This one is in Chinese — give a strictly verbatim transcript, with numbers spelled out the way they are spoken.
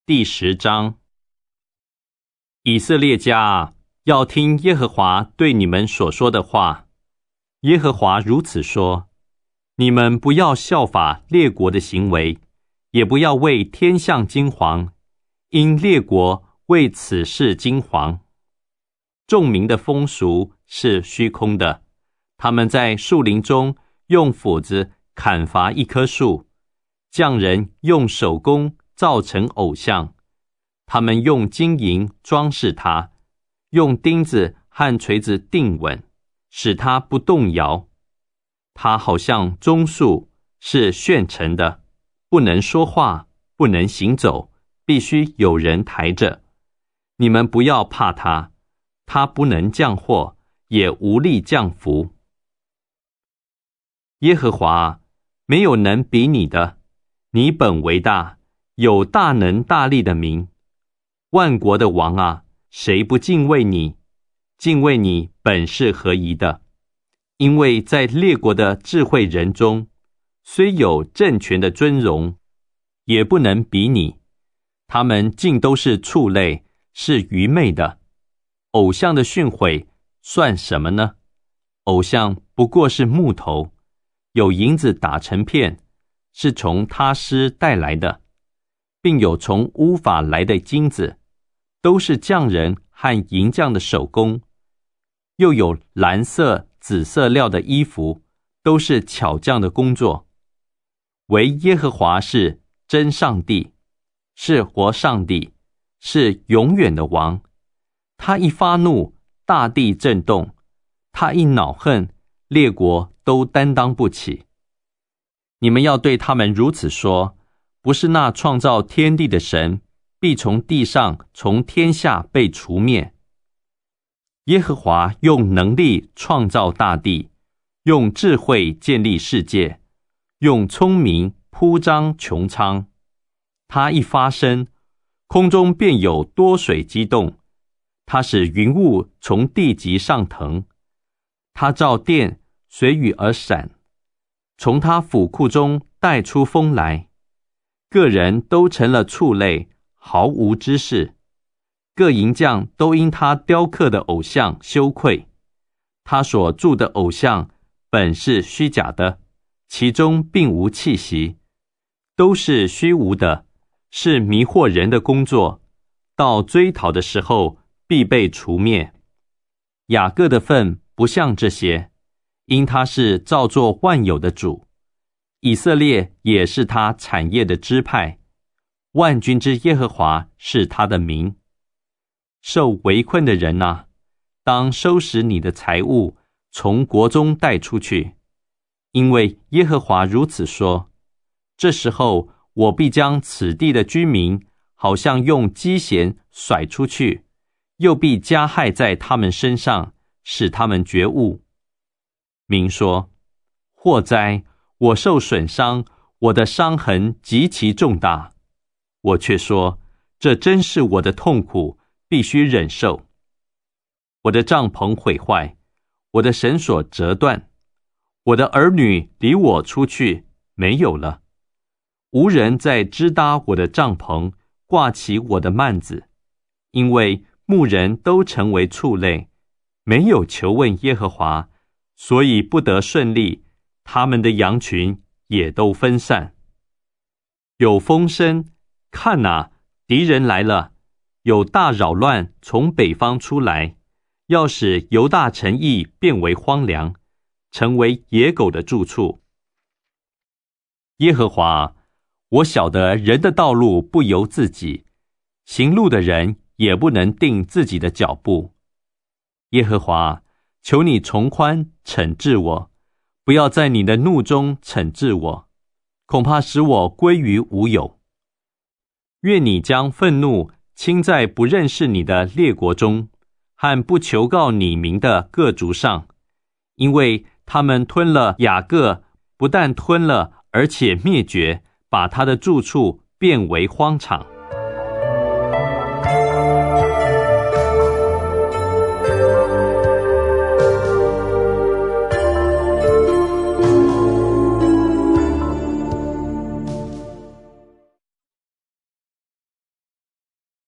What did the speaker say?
第十章。以色列家啊，要听耶和华对你们所说的话。耶和华如此说：你们不要效法列国的行为，也不要为天象惊惶，因列国为此事惊惶。众民的风俗是虚空的，他们在树林中用斧子砍伐一棵树，匠人用手工造成偶像，他们用金银装饰它，用钉子和锤子钉稳，使它不动摇。它好像棕树，是炫成的，不能说话，不能行走，必须有人抬着。你们不要怕它，它不能降祸，也无力降福。耶和华，没有能比你的，你本为大，有大能大力的名。万国的王啊，谁不敬畏你？敬畏你本是合宜的，因为在列国的智慧人中，虽有政权的尊荣，也不能比你。他们尽都是畜类，是愚昧的。偶像的训诲算什么呢？偶像不过是木头，有银子打成片，是从他施带来的，并有从乌法来的金子，都是匠人和银匠的手工。又有蓝色、紫色料的衣服，都是巧匠的工作。唯耶和华是真上帝，是活上帝，是永远的王。他一发怒，大地震动；他一恼恨，列国都担当不起。你们要对他们如此说：不是那创造天地的神，必从地上、从天下被除灭。耶和华用能力创造大地，用智慧建立世界，用聪明铺张穹苍。他一发声，空中便有多水激动。他使云雾从地极上腾，他照电随雨而闪，从他府库中带出风来。个人都成了畜类，毫无知识。各银匠都因他雕刻的偶像羞愧。他所铸的偶像本是虚假的，其中并无气息，都是虚无的，是迷惑人的工作。到追讨的时候，必被除灭。雅各的份不像这些，因他是造作万有的主。以色列也是他产业的支派，万军之耶和华是他的名。受围困的人啊，当收拾你的财物，从国中带出去，因为耶和华如此说：这时候我必将此地的居民，好像用机弦甩出去，又必加害在他们身上，使他们觉悟。民说：祸哉，我受损伤，我的伤痕极其重大。我却说：这真是我的痛苦，必须忍受。我的帐篷毁坏，我的绳索折断，我的儿女离我出去，没有了。无人再支搭我的帐篷，挂起我的幔子，因为牧人都成为畜类，没有求问耶和华，所以不得顺利，他们的羊群也都分散。有风声，看哪，敌人来了，有大扰乱从北方出来，要使犹大城邑变为荒凉，成为野狗的住处。耶和华，我晓得人的道路不由自己，行路的人也不能定自己的脚步。耶和华，求你从宽惩治我，不要在你的怒中惩治我，恐怕使我归于无有。愿你将愤怒倾在不认识你的列国中，和不求告你名的各族上，因为他们吞了雅各，不但吞了，而且灭绝，把他的住处变为荒场。